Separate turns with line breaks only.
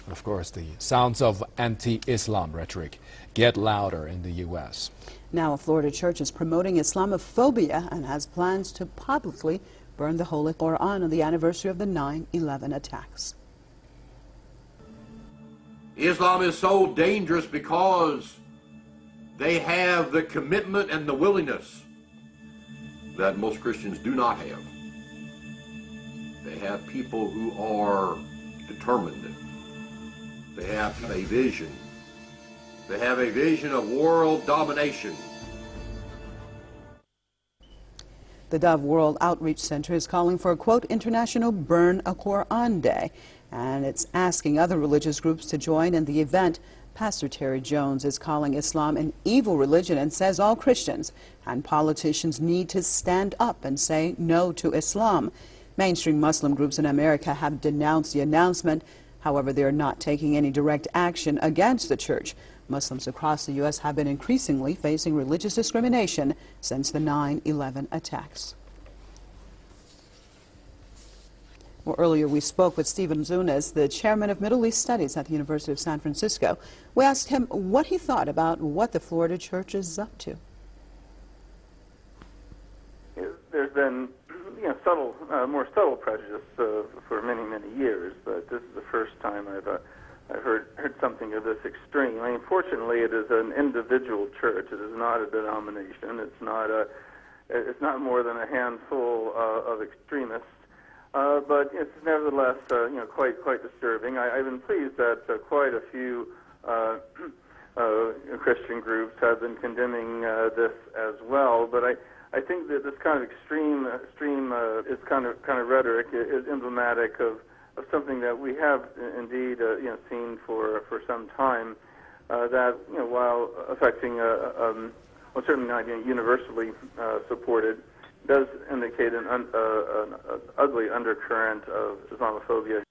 Of course, the sounds of anti-Islam rhetoric get louder in the U.S.
Now, a Florida church is promoting Islamophobia and has plans to publicly burn the Holy Quran on the anniversary of the 9/11 attacks.
Islam is so dangerous because they have the commitment and the willingness that most Christians do not have. They have people who are determined. They have a vision. They have a vision of world domination.
The Dove World Outreach Center is calling for a, quote, International Burn a Quran Day, and it's asking other religious groups to join in the event. Pastor Terry Jones is calling Islam an evil religion and says all Christians and politicians need to stand up and say no to Islam. Mainstream Muslim groups in America have denounced the announcement. However, they are not taking any direct action against the church. Muslims across the U.S. have been increasingly facing religious discrimination since the 9/11 attacks. Well, earlier we spoke with Stephen Zunes, the chairman of Middle East Studies at the University of San Francisco. We asked him what he thought about what the Florida church is up to.
There's been more subtle prejudice for many years, but this is the first time I've heard something of this extreme. I mean, fortunately, it is an individual church. It is not a denomination. It's not more than a handful of extremists. But it's nevertheless, quite disturbing. I've been pleased that quite a few Christian groups have been condemning this as well. But I think that this kind of extreme is kind of rhetoric is emblematic of something that we have indeed seen for some time. That while affecting certainly not universally supported, does indicate an ugly undercurrent of Islamophobia